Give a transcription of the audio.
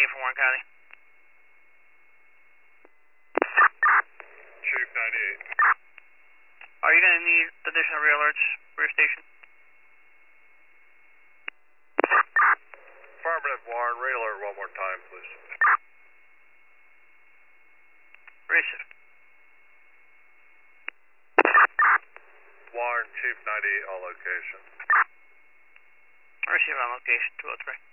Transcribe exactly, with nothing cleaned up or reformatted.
from Warren County. Chief ninety-eight. Are you going to need additional rear alerts for your station? Affirmative, Warren. Rear alert one more time, please. Receive. Warren, Chief ninety-eight on location. Receive on location, two oh three.